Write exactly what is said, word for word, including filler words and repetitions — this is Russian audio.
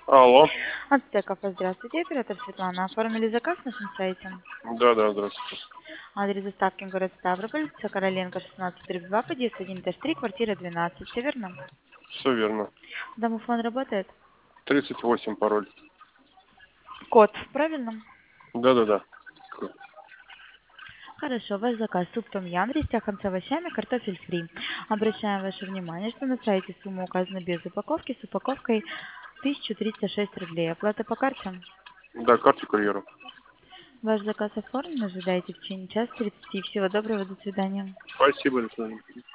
Алло. Ацтеков, здравствуйте, оператор Светлана. Оформили заказ на нашем сайте. Да, да, здравствуйте. Адрес доставки город Ставрополь, улица Короленко, шестнадцать, дробь два, подъезд один, этаж три, квартира двенадцать. Все верно? Все верно. Домофон работает? тридцать восемь пароль. Код, правильно? Да, да, да. Хорошо, ваш заказ суп том ям, растяхан с овощами, картофель фри. Обращаем ваше внимание, что на сайте сумма указана без упаковки, с упаковкой тысяча триста шесть рублей. Оплата по карте. Да, карте курьера. Ваш заказ оформлен, ожидайте в течение часа тридцати. Всего доброго, до свидания. Спасибо, до свидания.